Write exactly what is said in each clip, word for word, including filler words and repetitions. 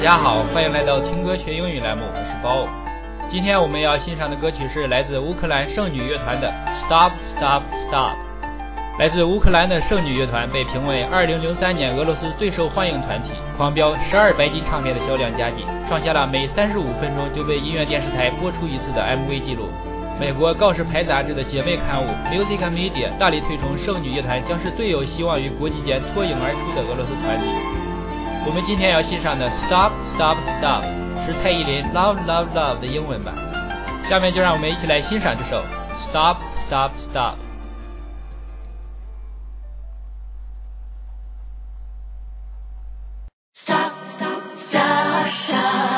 家好，欢迎来到听歌学英语栏目，我是包。今天我们要欣赏的歌曲是来自乌克兰圣女乐团的 Stop Stop Stop。 来自乌克兰的圣女乐团被评为二零零三年俄罗斯最受欢迎团体，狂飙十二白金唱片的销量佳绩，创下了每三十五分钟就被音乐电视台播出一次的 M V 记录。美国告示牌杂志的姐妹刊物 Music and Media 大力推崇圣女乐团将是最有希望于国际间脱颖而出的俄罗斯团体。我们今天要欣赏的 Stop Stop Stop 是蔡依林 Love Love Love 的英文版。下面就让我们一起来欣赏这首 Stop Stop Stop。 Stop, stop, stop, stop.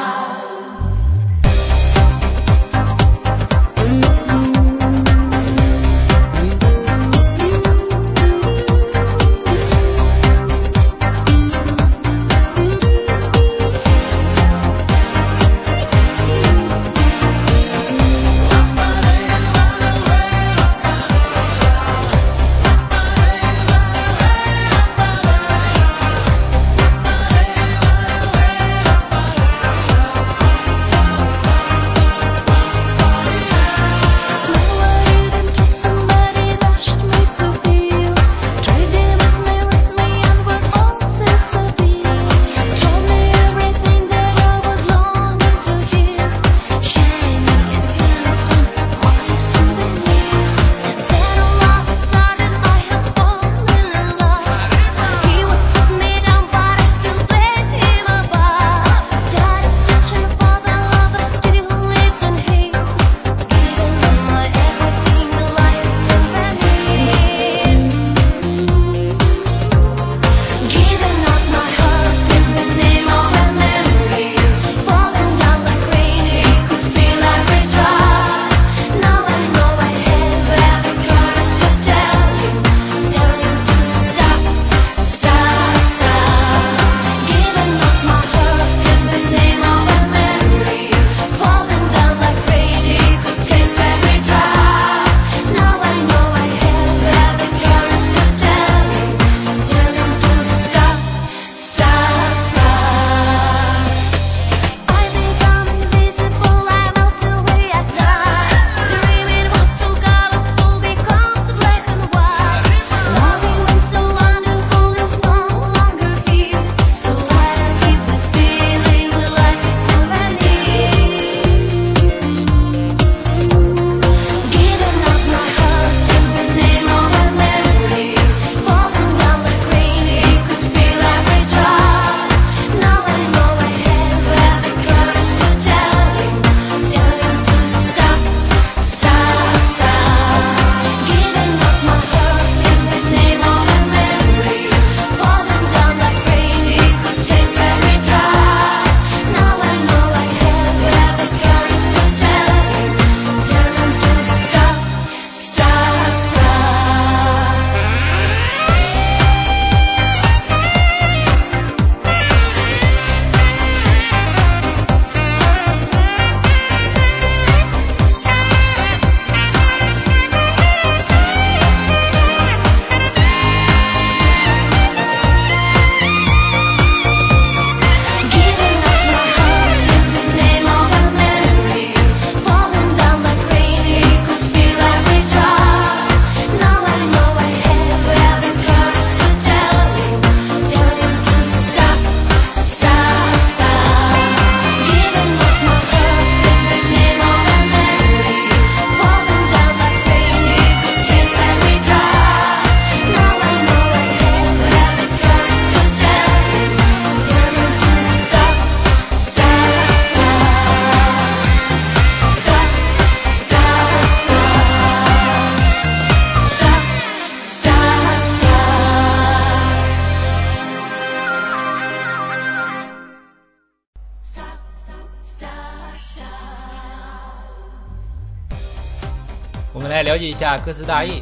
了解一下歌词大意。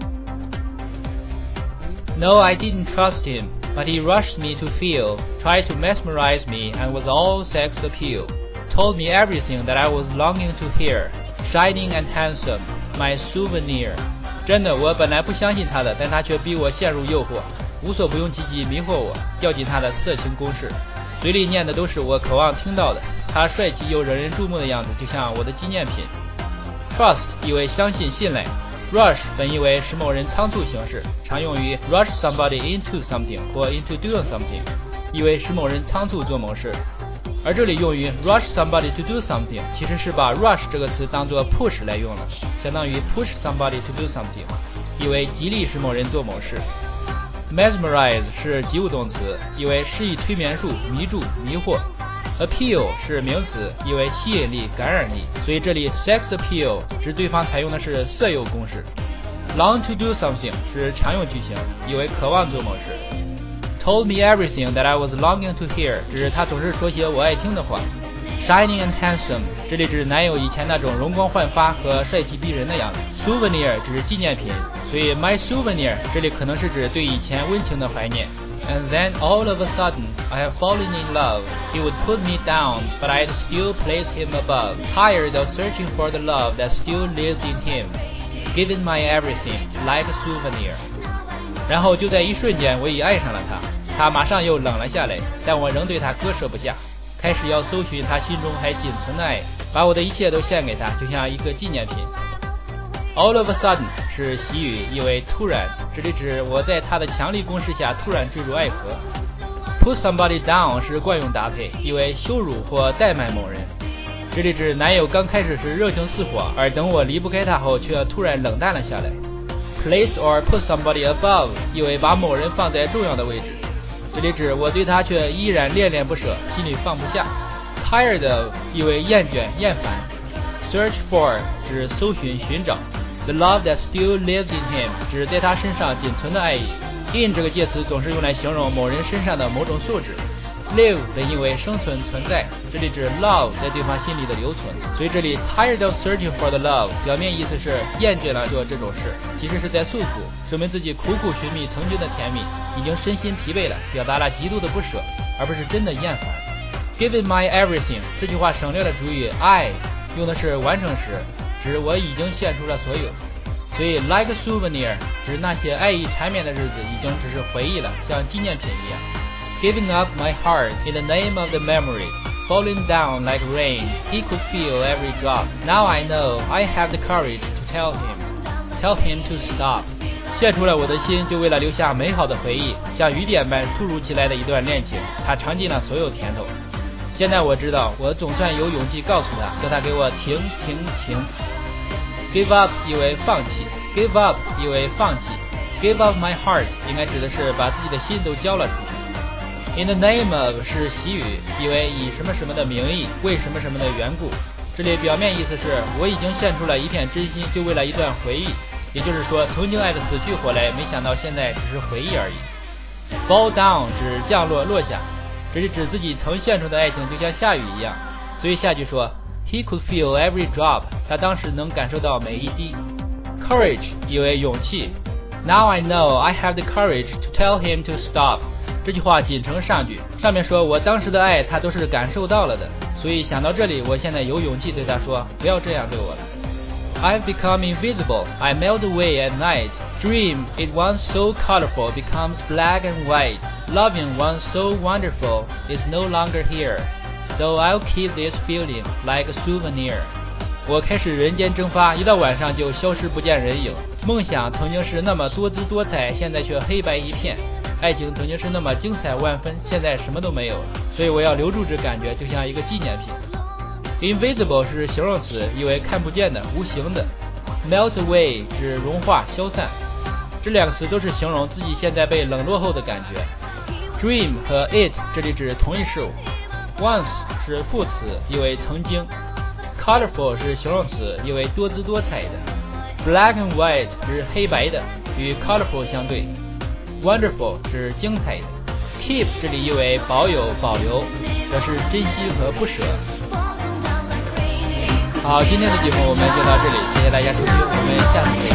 No, I didn't trust him, but he rushed me to feel, tried to mesmerize me and was all sex appeal, told me everything that I was longing to hear, shining and handsome, my souvenir. 真的，我本来不相信他的，但他却逼我陷入诱惑，无所不用其极迷惑我，掉进他的色情攻势。 嘴里念的都是我渴望听到的。他帅气又惹人注目的样子，就像我的纪念品。Trust 意为相信、信赖。Rush 本意为使某人仓促行事，常用于 rush somebody into something 或 into doing something， 意为使某人仓促做某事。而这里用于 rush somebody to do something， 其实是把 rush 这个词当作 push 来用了，相当于 push somebody to do something， 意为极力使某人做某事。Mesmerize 是及物动词，意为施以催眠术、迷住、迷惑。Appeal 是名词，意为吸引力、感染力，所以这里 sex appeal 指对方采用的是色诱攻势。Long to do something 是常用句型，意为渴望做某事。Told me everything that I was longing to hear 指他总是说些我爱听的话。Shining and handsome 这里指男友以前那种容光焕发和帅气逼人的样子。Souvenir 指纪念品，所以 my souvenir 这里可能是指对以前温情的怀念。And then all of a sudden, I have fallen in love. He would put me down, but I'd still place him above. Tired of searching for the love that still lives in him. Given my everything, like a souvenir. 然后就在一瞬间，我已爱上了他。他马上又冷了下来，但我仍对他割舍不下。开始要搜寻他心中还仅存的爱，把我的一切都献给他，就像一个纪念品。All of a sudden 是习语，意为突然，这里指我在他的强力攻势下突然坠入爱河。Put somebody down 是惯用搭配，意为羞辱或怠慢某人，这里指男友刚开始时热情似火，而等我离不开他后却突然冷淡了下来。Place or put somebody above 意为把某人放在重要的位置，这里指我对他却依然恋恋不舍，心里放不下。Tired of 意为厌倦、厌烦。Search for 指搜寻、寻找。The love that still lives in him 指在他身上仅存的爱意。In 这个介词总是用来形容某人身上的某种素质。Live 本意为生存、存在，这里指 love 在对方心里的留存。所以这里 tired of searching for the love 表面意思是厌倦了做这种事，其实是在诉苦，说明自己苦苦寻觅曾经的甜蜜，已经身心疲惫了，表达了极度的不舍，而不是真的厌烦。Given my everything 这句话省略了主语 I， 用的是完成时，指我已经献出了所有。所以 like a souvenir 指那些爱意缠绵的日子已经只是回忆了，像纪念品一样。Giving up my heart in the name of the memory, falling down like rain, he could feel every drop. Now I know I have the courage to tell him, tell him to stop. 献出了我的心，就为了留下美好的回忆，像雨点般突如其来的一段恋情，它尝尽了所有甜头。现在我知道，我总算有勇气告诉他，叫他给我停停停。Give up 意为放弃 ，Give up 意为放弃 ，Give up my heart 应该指的是把自己的心都交了出去。In the name of 是习语，意为以什么什么的名义，为什么什么的缘故。这里表面意思是我已经献出了一片真心，就为了一段回忆，也就是说曾经爱得死去活来，没想到现在只是回忆而已。Fall down 指降落落下，这是指自己曾献出的爱情就像下雨一样，所以下句说 He could feel every drop， 他当时能感受到每一滴。Courage 意为勇气。Now I know I have the courage to tell him to stop。这句话仅承上句，上面说我当时的爱他都是感受到了的，所以想到这里，我现在有勇气对他说，不要这样对我了。I've become invisible, I melt away at night. Dream it once so colorful becomes black and white. Loving once so wonderful is no longer here, though I'll keep this feeling like a souvenir. 我开始人间蒸发，一到晚上就消失不见人影。梦想曾经是那么多姿多彩，现在却黑白一片。爱情曾经是那么精彩万分，现在什么都没有了，所以我要留住这感觉，就像一个纪念品。Invisible 是形容词，意为看不见的、无形的。Melt away 指融化、消散，这两个词都是形容自己现在被冷落后的感觉。Dream 和 it 这里指同一事物。Once 是副词，意为曾经。Colorful 是形容词，意为多姿多彩的。Black and white 是黑白的，与 colorful 相对。Wonderful 是精彩的。Keep 这里意为保有、保留，表示珍惜和不舍。好，今天的节目我们就到这里，谢谢大家收听，我们下次见。